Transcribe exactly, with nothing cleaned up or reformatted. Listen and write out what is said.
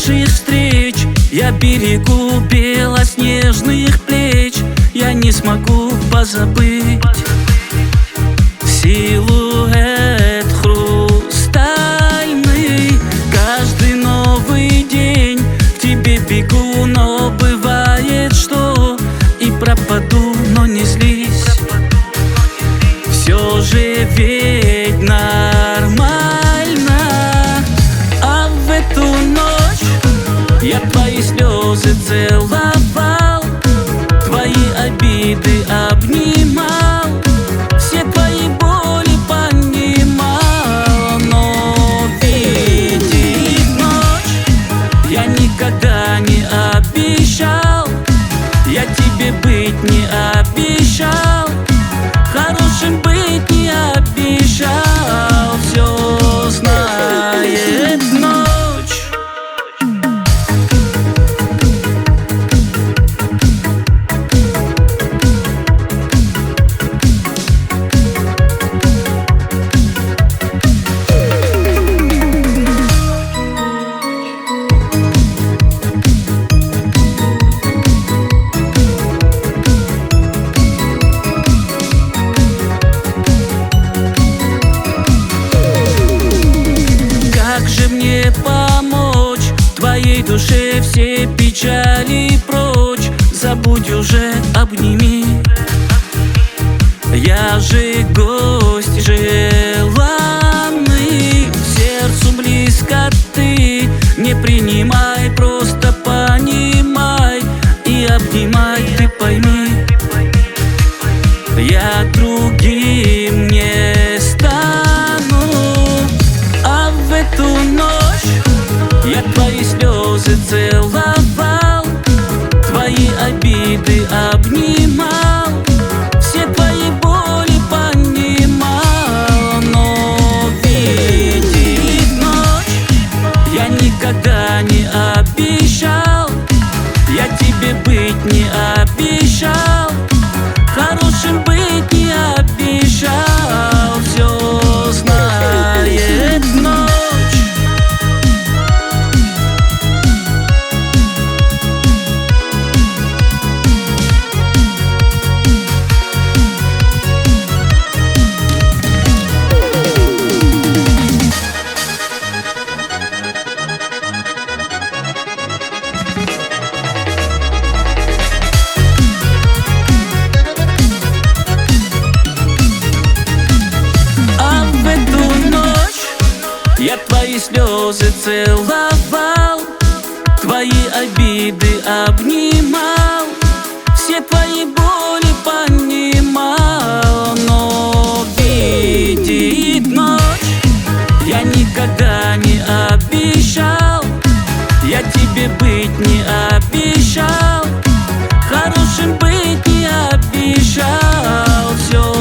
наших встреч. Я берегу белоснежных плеч. Я не смогу позабыть силуэт хрустальный. Каждый новый день к тебе бегу, но бывает, что и пропаду, но не злись. Все же ведь нормально. А в эту ночь я твои слезы целовал, твои обиды обнимал, все твои боли понимал. Но видит ночь, я никогда не обещал, я тебе быть не обещал, хорошим быть не обещал. Все знает ночь. Помочь твоей душе все печали прочь. Забудь уже, обними. Я же гость желанный, сердцу близко ты. Не принимай, просто понимай и обнимай, ты пойми. Я другим не стану. А в эту ночь я твои слезы целовал, твои обиды обнимал, все твои боли понимал. Но видит ночь, я никогда не обещал, я тебе быть не обещал, хорошим быть не обещал. Все знает ночь. Я твои слезы целовал, твои обиды обнимал, все твои боли понимал. Но видит ночь, я никогда не обещал, я тебе быть не обещал, хорошим быть не обещал. Все